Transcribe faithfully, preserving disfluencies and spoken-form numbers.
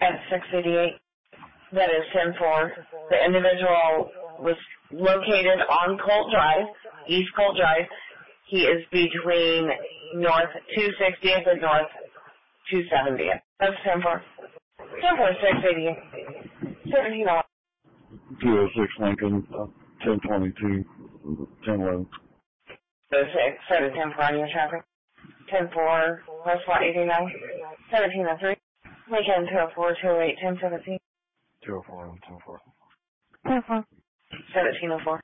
at six eighty-eight. That is ten four. The individual was located on Colt Drive, East Colt Drive. He is between North two sixtieth and North two seventieth. That's ten four. ten four, six eighty-eight. seventeen oh one. two oh six Lincoln, uh, ten twenty-two, ten eleven. So six, so ten four on your traffic. ten four, plus one eighty-nine. seventeen oh three. Lincoln two oh four, two oh eight, ten seventeen. two oh four, ten four. ten four. seventeen oh four.